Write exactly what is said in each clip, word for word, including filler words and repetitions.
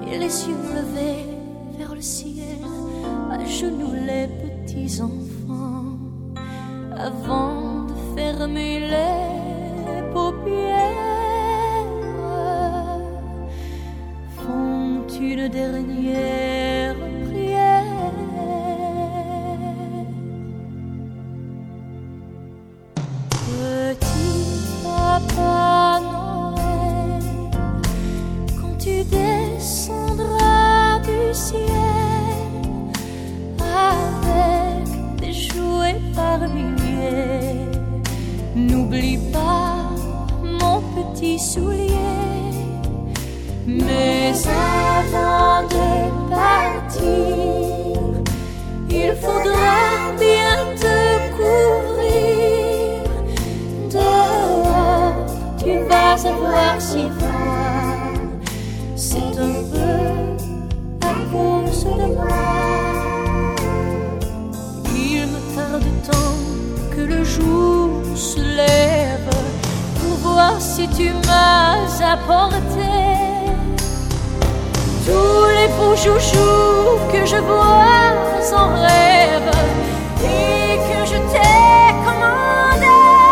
et les yeux levés vers le ciel, à genoux les petits enfants, avant de fermer les paupières, font une dernière prière. Petit Papa Noël, quand tu descendras du ciel avec des jouets par milliers, n'oublie pas mon petit soulier. Mais avant de partir, il faudra bien te couvrir. Dehors, tu vas avoir si froid, c'est un peu à cause de moi. Il me tarde tant que le jour se lève pour voir si tu m'as apporté tous les beaux joujoux que je vois en rêve et que je t'ai commandé.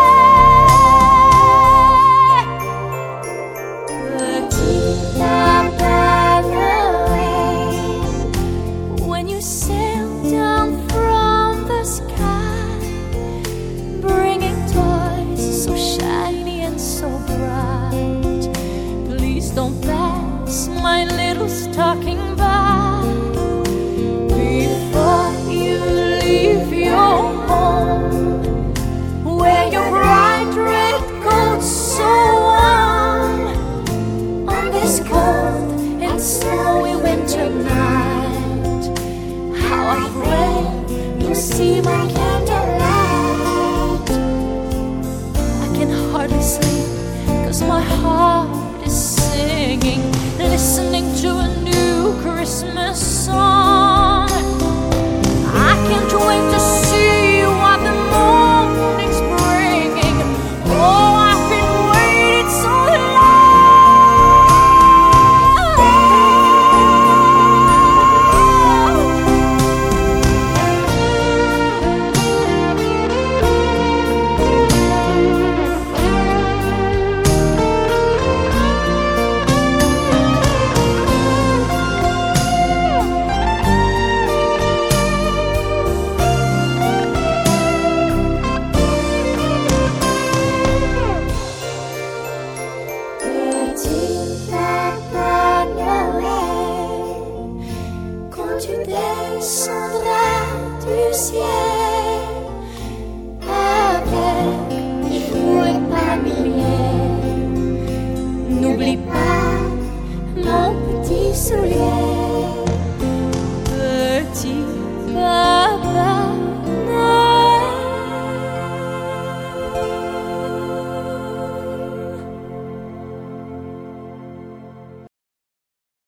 Petit Papa Noël, when you sail down from the sky, bringing toys so shiny and so bright, please don't pass my little stocking by before you leave your home. Wear your bright red coat so warm on this cold and snowy winter night. How I pray you'll see my candlelight. I can hardly sleep 'cause my heart is singing, listening to a new Christmas song. I can't wait to see what the morning's bringing. Oh, I've been waiting so petit soulier, petit pas.